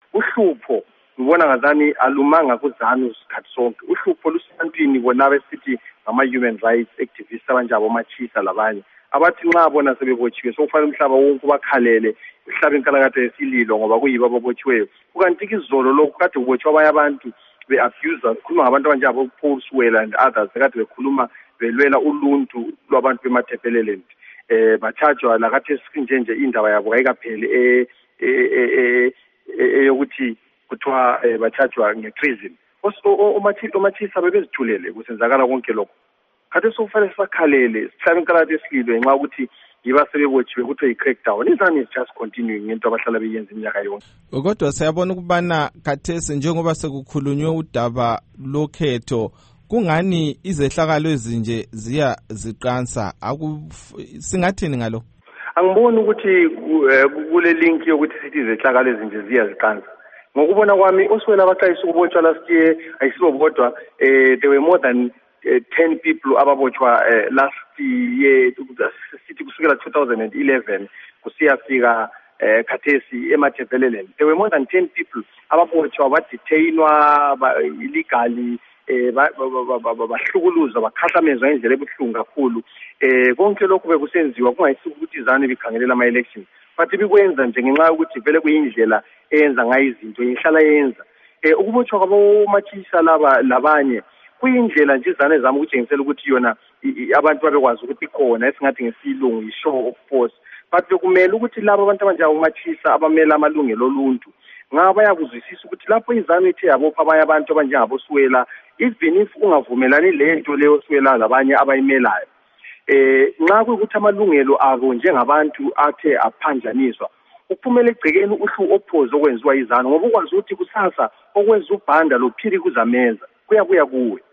uhlupho ngibona ngazani alumanga kuZANU isikhathi sonke. Uhlupho lusebantwini bona besithi ama-human rights activists abanjabo machisa labanye abathi nxa bona sebebotshiwe sokufanele umhlaba wonke ubakhalele uhlaba inkalakatha yesililo ngoba kuyibo ababotshiweyo. Kukanti izolo lokhu kade kubotshwa abanye abantu be-abuser kukhuluma ngabantu abanjabo Paul Swela and others kade bekhuluma belwela uluntu lwabantu bemathepeleland. Bachajwa lakathi nje indaba yabo ayikapheli yokuthi kuthiwa bachajwa nge-treason. Omachisa bebezithulele kusenzakala konke lokho. Kade sokufanele sakhalele sihlaba inkalakatha yesililo ngenxa ukuthi yiba sebebotshiwe kuthiwa i-crackdown. IZANU is just continuing ngento abahlala beyenza iminyaka yonke. Kodwa siyabona ukubana khathesi njengoba sekukhulunywe udaba lokhetho kungani izehlakalo ezinje ziya ziqansa singathini ngalo? Angiboni ukuthi kule link yokuthi sithi izehlakalo ezinje ziya ziqansa. Ngokubona kwami oswela abaxayisa ukubotshwa last year ayisibo bodwa there were more than 10 people ababotshwa last year sithi kusukela 2011 kusiyafika khathesi emathepeleland. There were more than 10 people ababotshwa badetainwa illegally bahlukuluzwa bakhahlamezwa ngendlela ebuhlungu kakhulu. Konke lokhu bekusenziwa kungayisuka ukuthi iZANU ibikhangelela ama-elections but bikwenza nje ngenxa yokuthi vele kuyindlela eyenza ngayo izinto ihlala yenza. Ukubotshwa kwabomachisa labanye kuyindlela nje iZANU ezama ukutshengisela ukuthi yona abantu babekwazi ukuthi ikhona esingathi ngesilungu i-show of force but bekumele ukuthi labo abantu abanjengomachisa abamela amalungelo oluntu ngaba bayakuzwisisa ukuthi lapho iZANU ithe yabopha abanye abantu abanjengaboswela even if ungavumelani lento leyo Swela labanye abayimelayo nxa kuyikuthi amalungelo abo njengabantu athe aphanjaniswa ukuphumela egcekeni uhlu ophoze okwenziwa iZANU ngoba ukwazi ukuthi kusasa okwenza ubhanda lophili kuzamenza kuya kuwe